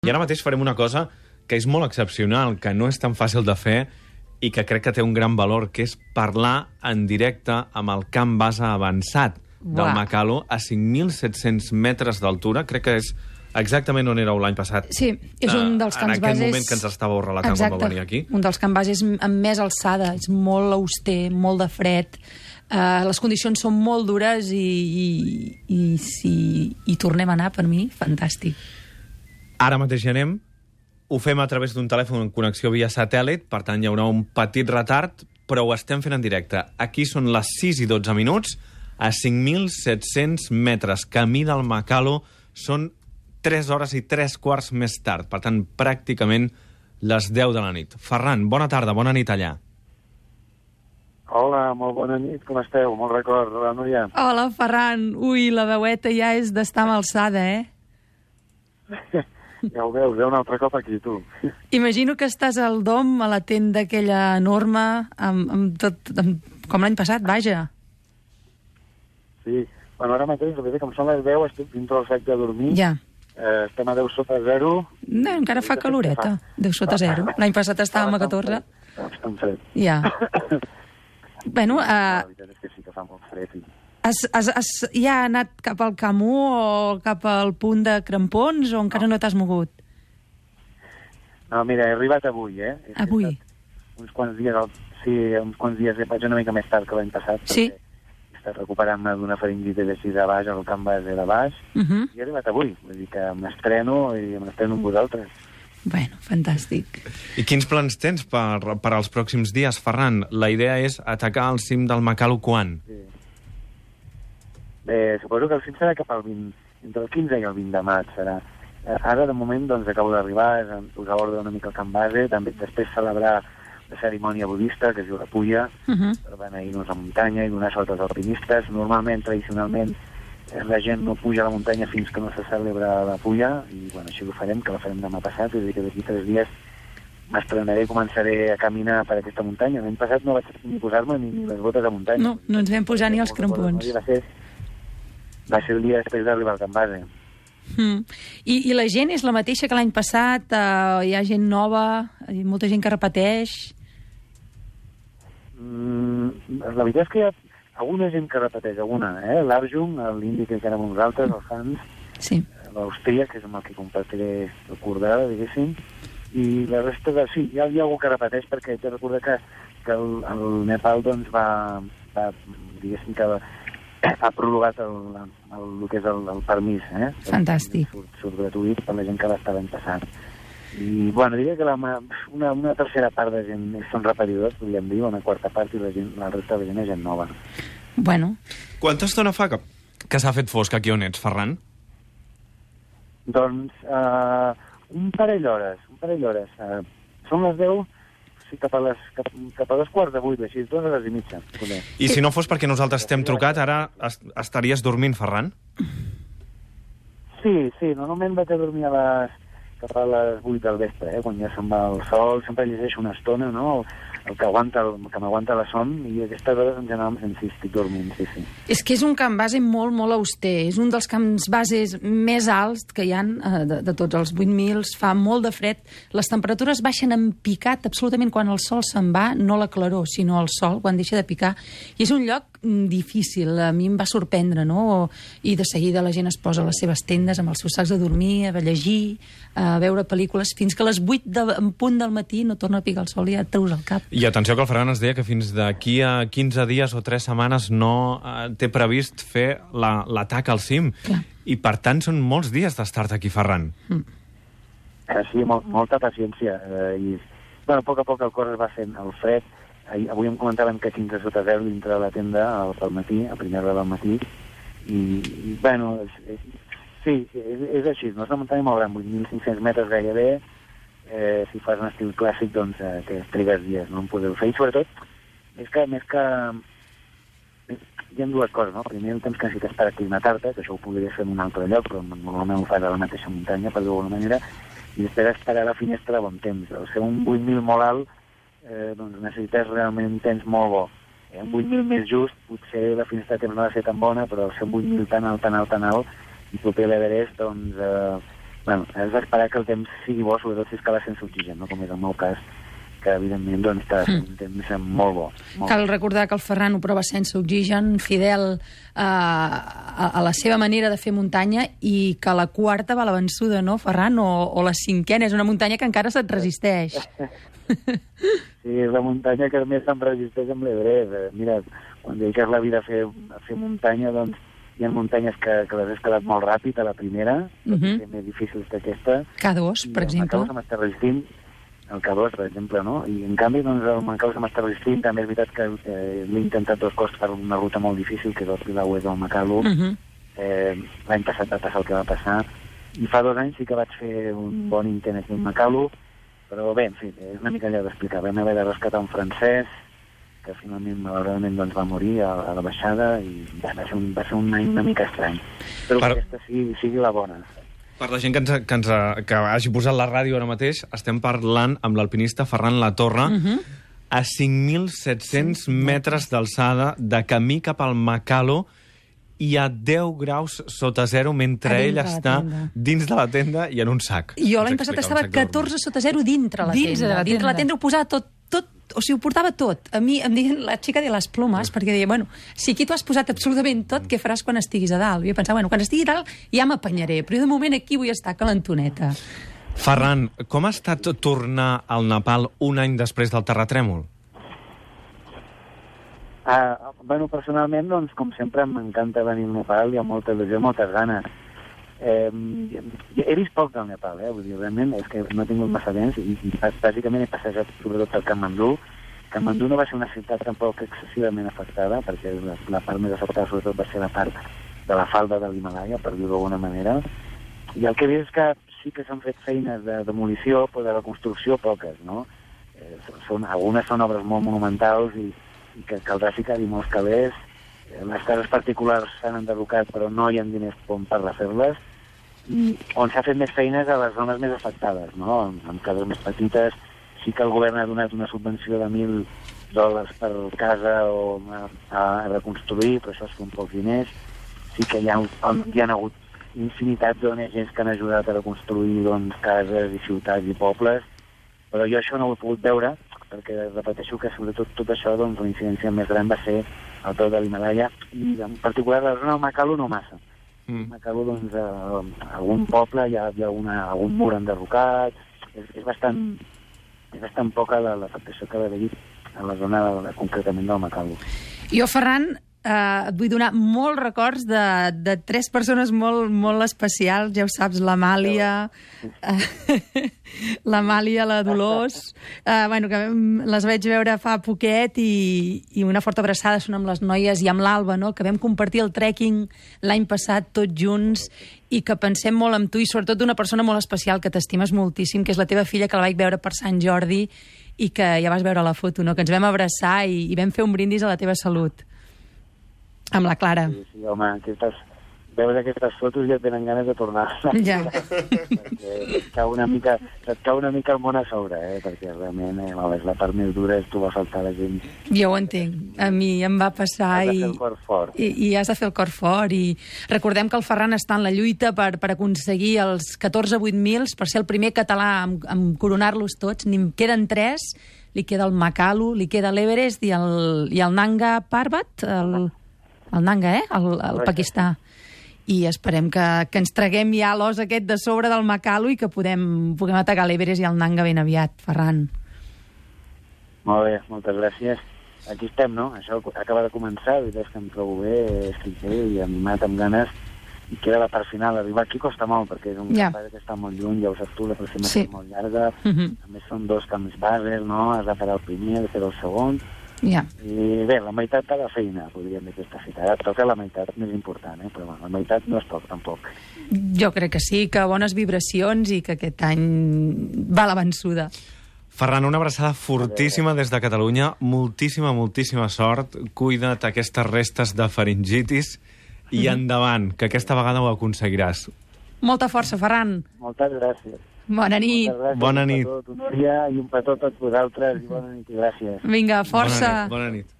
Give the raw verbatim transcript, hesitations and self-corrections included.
I ara mateix farem una cosa que és molt excepcional, que no és tan fàcil de fer i que crec que té un gran valor, que és parlar en directe amb el camp base avançat del Uah. Makalu a cinc mil set-cents metres d'altura. Crec que és exactament on éreu l'any passat. Sí, és un dels camps bases... En aquell moment que ens estàveu relatant quan vau venir aquí. Un dels camps bases amb més alçada. És molt auster, molt de fred. Uh, les condicions són molt dures i, i, i si hi tornem a anar, per mi, fantàstic. Ara mateix hi anem. Ho fem a través d'un telèfon en connexió via satèl·lit, per tant hi haurà un petit retard, però ho estem fent en directe. Aquí són les sis i dotze minuts, a cinc mil set-cents metres. Camí del Makalu són tres hores i tres quarts més tard, per tant, pràcticament les deu de la nit. Ferran, bona tarda, bona nit allà. Hola, molt bona nit, com esteu? Molt record, hola, Núria. Hola, Ferran. Ui, la veueta ja és d'estar amb alçada, eh? Ja ho veus, ve un altre cop aquí, tu. Imagino que estàs al dom, a la tenda aquella enorme, amb, amb tot, amb, com l'any passat, vaja. Sí, bueno, ara mateix, com són les deu, estic dintre del sac de dormir. Ja. Eh, estem a deu sota zero. No, encara fa caloreta, deu sota zero. L'any passat estàvem a catorze. Estan fred. Ja. Bueno, uh, la veritat és que sí que fa molt fred. I... has, has, has ja anat cap al Camú o cap al punt de Crampons o encara no t'has mogut? No, mira, he arribat avui, eh? He Avui? Uns quants dies, al... sí, uns quants dies, vaig una mica més tard que l'any passat. Sí. He estat recuperant-me d'una faringitis així de baix, al camp base de baix, Uh -huh. i he arribat avui. Vull dir que m'estreno i m'estreno amb vosaltres. Bueno, fantàstic. I quins plans tens per, per als pròxims dies, Ferran? La idea és atacar el cim del Makalu quan? Sí. Bé, suposo que el cim serà cap al vint, entre el quinze i el vint de maig, serà. Eh, Ara, de moment, doncs, acabo d'arribar, és posar ordre una mica al camp base, també després celebrar la cerimònia budista, que es diu la Puja, Uh -huh. per beneir-nos a muntanya i donar sort als alpinistes. Normalment, tradicionalment, eh, la gent no puja a la muntanya fins que no se celebra la Puja, i bueno, així ho farem, que la farem demà passat, és a dir, que d'aquí tres dies m'estrenaré i començaré a caminar per aquesta muntanya. L'any passat no vaig ni posar-me ni les botes de muntanya. No, no ens vam posar ni els crampons. Va ser, va ser el dia després d'arribar al camp base. Mm. I, I la gent és la mateixa que l'any passat? Uh, hi ha gent nova? Hi ha molta gent que repeteix? Mm, la veritat és que hi ha alguna gent que repeteix, alguna, eh? L'Arjun, l'indi que érem nosaltres, el Hans, Sí. l'Austria, que és amb el que compartiré el cordada, diguéssim, i la resta de... Sí, hi ha, hi ha algú que repeteix, perquè he de recordar que, que el, el Nepal, doncs, va, va diguéssim que va, ha prorrogat el, el, el que és el, el permís, eh? Fantàstic. Surt, surt gratuït per la gent que va estar l'any passat. I, bueno, diria que la, una, una tercera part de gent són repetidors, podríem dir, una quarta part, i la, gent, la resta de gent és gent nova. Bueno, Quanta estona fa que, que s'ha fet fosc aquí on ets, Ferran? Doncs uh, un parell d'hores, un parell d'hores. Uh, són les deu, sí, cap a les, cap, cap a les quarts de vuit, així, dues hores i mitja. Poder. I si no fos perquè nosaltres t'hem trucat, ara est estaries dormint, Ferran? Sí, sí, normalment vaig a dormir a les, cap a les vuit del vespre, eh, quan ja se'n va el sol, sempre llegeixo una estona, no?, el que aguanta, el que m'aguanta la son, i aquestes hores en general en si estic dormint, sí, sí. és que és un camp base molt, molt auster. És un dels camps bases més alts que hi ha eh, de, de tots els vuit mil. Fa molt de fred. Les temperatures baixen en picat absolutament quan el sol se'n va, no la claror, sinó el sol, quan deixa de picar. I és un lloc mm, difícil. A mi em va sorprendre, no? I de seguida la gent es posa a les seves tendes amb els seus sacs de dormir, a llegir, a veure pel·lícules, fins que a les vuit de, en punt del matí no torna a picar el sol i ja et treus el cap. I atenció que el Ferran ens deia que fins d'aquí a quinze dies o tres setmanes no eh, té previst fer l'atac la, al cim. Clar. I per tant són molts dies d'estar aquí, Ferran. Mm. Eh, sí, molt, molta paciència. Eh, I, bueno, a poc a poc el cor es va fent el fred. Ahir, avui em comentaven que quinze sota zero dintre de la tenda al, al matí, a primera hora del matí. I, i bueno, és, és, sí, és, és així. No és una muntanya molt gran, vuit mil cinc-cents metres gairebé. Eh, si fas un estil clàssic, doncs, eh, que trigues dies, no en podeu fer. I sobretot, més que, més que... Hi ha dues coses, no? Primer, el temps que necessites per aclimatar-te, que això ho podries fer en un altre lloc, però normalment ho fas a la mateixa muntanya, per d'alguna manera, i després esperar a la finestra de bon temps. Al ser un vuit mil molt alt, eh, doncs necessites realment un temps molt bo. Eh, un vuit mil més just, potser la finestra de temps no ha de ser tan bona, però al ser un vuit mil tan alt, tan alt, tan alt, i proper a l'Everest, doncs... Eh, bueno, has d'esperar que el temps sigui bo, sobretot si escala sense oxigen, no? Com és el meu cas, que evidentment doncs, està sent un temps molt bo. Molt Cal bo. recordar que el Ferran ho prova sense oxigen, fidel eh, a, a la seva manera de fer muntanya, i que la quarta va a la vençuda, no, Ferran? O, o la cinquena, és una muntanya que encara se't resisteix. Sí, és la muntanya que més se'm resisteix amb l'Everest. Mira, quan dediques la vida a fer, a fer muntanya, doncs hi ha muntanyes que, que les he escalat molt ràpid a la primera, tot Mhm. i ser més difícils que aquesta. K dos, per exemple. El K dos m'està resistint, el K dos, per exemple, no? I en canvi, doncs, el Macau se m'està resistint. També és veritat que eh, l'he intentat dos cops per una ruta molt difícil, que és el Pilauet del Macalu. Mhm. eh, L'any passat va passar el que va passar. I fa dos anys sí que vaig fer un bon intent aquí al Macalu, però bé, en fi, és una mica allò d'explicar. Vam haver de rescatar un francès, que finalment, malauradament, doncs, va morir a, a la baixada, i va ser un, va ser un any una mica estrany. Però Per- que aquesta sigui, sigui la bona. Per la gent que, ens, que, ens, que hagi posat la ràdio ara mateix, estem parlant amb l'alpinista Ferran Latorre Mhm. a cinc mil set-cents metres d'alçada, de camí cap al Macalo, i a deu graus sota zero, mentre A ell dintre la està tenda. dins de la tenda i en un sac. Jo Ens l'any passat explica, estava un sac dormir. catorze sota zero dintre la Dins de tenda. la Dintre la tenda. tenda ho posava tot, tot, o sigui, ho portava tot. A mi em deien la xica de les plomes, perquè deia, bueno, si aquí t'ho has posat absolutament tot, què faràs quan estiguis a dalt? I jo pensava, bueno, quan estigui a dalt ja m'apanyaré, però jo de moment aquí vull estar calentoneta. Ferran, com ha estat tornar al Nepal un any després del terratrèmol? Ah, bueno, personalment, doncs, com sempre, m'encanta venir al Nepal, hi ha molta il·lusió, moltes ganes. Eh, he vist poc del Nepal, eh? Vull dir, realment, és que no he tingut massa temps, i, i bàsicament he passejat sobretot per Kathmandu. Kathmandu no va ser una ciutat tampoc excessivament afectada, perquè la, la part més afectada sobretot va ser la part de la falda de l'Himalaya, per dir-ho d'alguna manera. I el que he vist és que sí que s'han fet feines de demolició, però de reconstrucció poques, no? Eh, són, algunes són obres molt monumentals i, i que caldrà ficar-hi molts calés. Eh, les cases particulars s'han enderrocat, però no hi ha diners com per refer-les. I on s'ha fet més feines a les zones més afectades, no? En, en cases més petites. Sí que el govern ha donat una subvenció de mil dòlars per casa o a, a reconstruir, però això són pocs diners. Sí que hi ha, hi ha hagut infinitats d'O N Ges que han ajudat a reconstruir, doncs, cases i ciutats i pobles, però jo això no ho he pogut veure, perquè repeteixo que sobretot tot això, doncs, la incidència més gran va ser al peu de l'Himalaya, i en particular la zona del Macalo no massa. Mm. Macalo, doncs, a algun poble hi ha, hi ha una, algun mur enderrocat, és, és bastant és bastant poca l'afectació que va haver-hi a la zona de, concretament del Macalo. Jo, Ferran, eh, et vull donar molts records de, de tres persones molt, molt especials, ja ho saps, l'Amàlia, eh, l'Amàlia, la Dolors, eh, bueno, que vam- les vaig veure fa poquet, i, i una forta abraçada són amb les noies i amb l'Alba, no?, que vam compartir el trekking l'any passat tots junts, i que pensem molt en tu, i sobretot d'una persona molt especial que t'estimes moltíssim, que és la teva filla, que la vaig veure per Sant Jordi, i que ja vas veure la foto, no?, que ens vam abraçar i, i vam fer un brindis a la teva salut. Amb la Clara. Sí, sí, home, aquestes, veus aquestes fotos i et tenen ganes de tornar. Ja. Perquè et cau una mica, et cau una mica el món a sobre, eh? Perquè realment eh, és la part més dura, és trobar a faltar la gent. Jo ho entenc. A mi em va passar Has de i, fer el cor fort. i, i has de fer el cor fort. I recordem que el Ferran està en la lluita per, per aconseguir els catorze vuit mil, per ser el primer català en, en coronar-los tots. N'hi queden tres. Li queda el Macalo, li queda l'Everest i el, i el Nanga Parbat, el, el Nanga, eh? El, el Pakistà. I esperem que, que ens traguem ja l'os aquest de sobre del Macalo i que podem, puguem atacar l'Everest i el Nanga ben aviat, Ferran. Molt bé, moltes gràcies. Aquí estem, no? Això acaba de començar, la veritat és que em trobo bé, estic bé i animat, amb ganes, i queda la part final. Arribar aquí costa molt, perquè és un Ja. camp que està molt lluny, ja ho saps tu, la aproximació Sí. és molt llarga, Mhm. a més són dos camps bases, no? Has de fer el primer, has de fer el segon, Ja. i bé, la meitat de la feina, podríem dir, aquesta fita. Ara et toca la meitat més important, eh? Però bueno, la meitat no és poc, tampoc. Jo crec que sí, que bones vibracions i que aquest any va la vençuda. Ferran, una abraçada fortíssima des de Catalunya, moltíssima, moltíssima sort, cuida't aquestes restes de faringitis i endavant, que aquesta vegada ho aconseguiràs. Molta força, Ferran. Moltes gràcies. Bona nit. Moltes gràcies. Bona Un nit. petó a tu, Núria, i un petó a tots vosaltres, i bona nit i gràcies. Vinga, força. Bona nit. Bona nit.